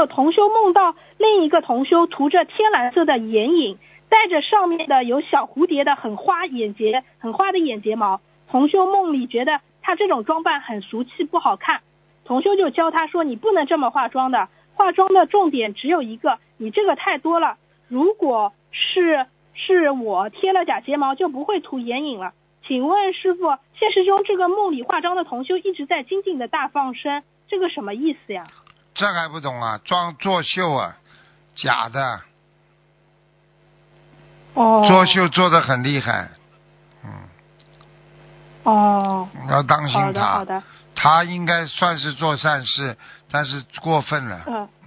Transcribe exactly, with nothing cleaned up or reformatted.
有同修梦到另一个同修涂着天蓝色的眼影，戴着上面的有小蝴蝶的很花眼睫很花的眼睫毛。同修梦里觉得他这种装扮很俗气不好看，同修就教他说，你不能这么化妆的，化妆的重点只有一个，你这个太多了，如果是是我贴了假睫毛就不会涂眼影了。请问师父，现实中这个梦里化妆的同修一直在精进的大放生，这个什么意思呀？ 这还不懂啊？装作秀啊，假的。 哦。 作秀做得很厉害。嗯。 哦。 要当心他。 好的好的。 他应该算是做善事，但是过分了。 嗯。